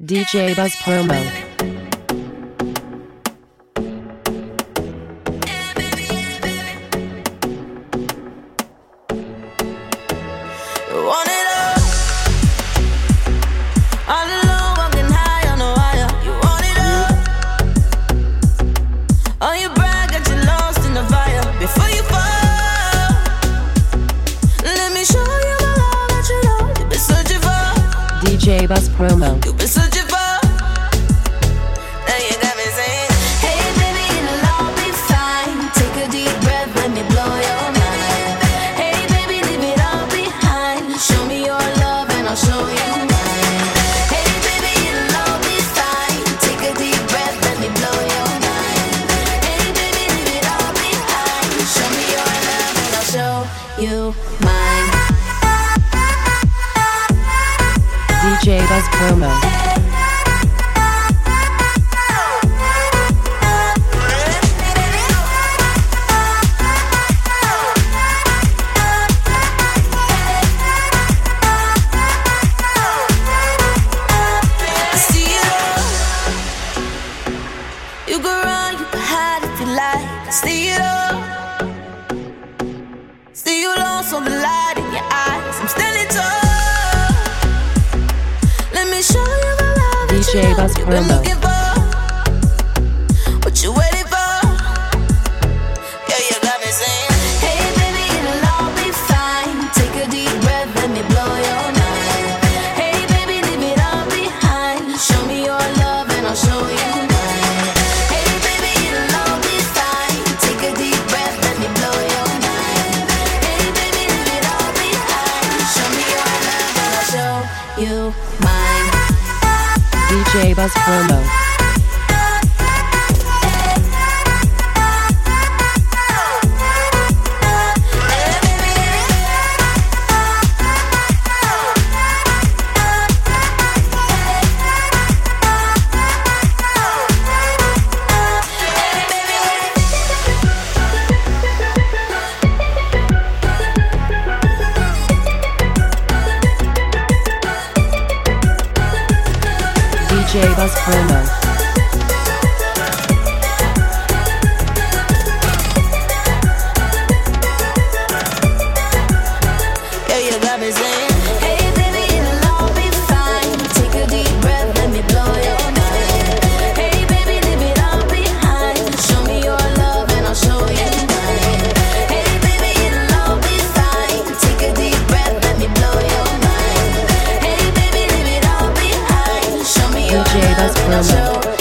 DJ Buzz Promo. Want it all alone, walking high on a wire. You want it all. On your brag, got you lost in the fire. Before you fall, let me show you the love that you know you've been searching for. DJ Buzz Promo. You've been searching for. Now you got me saying, hey baby, it'll all be fine. Take a deep breath, let me blow your mind. Hey baby, leave it all behind. Show me your love and I'll show you mine. Hey baby, it'll all be fine. Take a deep breath, let me blow your mind. Hey baby, leave it all behind. Show me your love and I'll show you mine. DJ Buzz Promo. You go run, you can hide if you like. See it all. See you lost on the light in your eyes. I'm standing tall. Let me show you the love that DJ you know Buzz you've been Promo. looking for. What you waiting for? Yeah, you got me saying, hey baby, it'll all be fine. Take a deep breath, let me blow your mind. Hey baby, leave it all behind. Show me your love and I'll show you mine. Hey baby, it'll all be fine. Take a deep breath, let me blow your mind. Hey baby, leave it all behind. Show me your love and I'll show you mine. DJ Buzz Promo. DJ Buzz Promo. Yeah, you got me saying, hey baby, it'll all be fine. Take a deep breath, let me blow your mind. Hey baby, leave it all behind. Show me your love and I'll show you mine. Hey baby, it'll all be fine. Take a deep breath, let me blow your mind. Hey baby, leave it all behind. Show me your DJ love Buzz and I'll Promo. show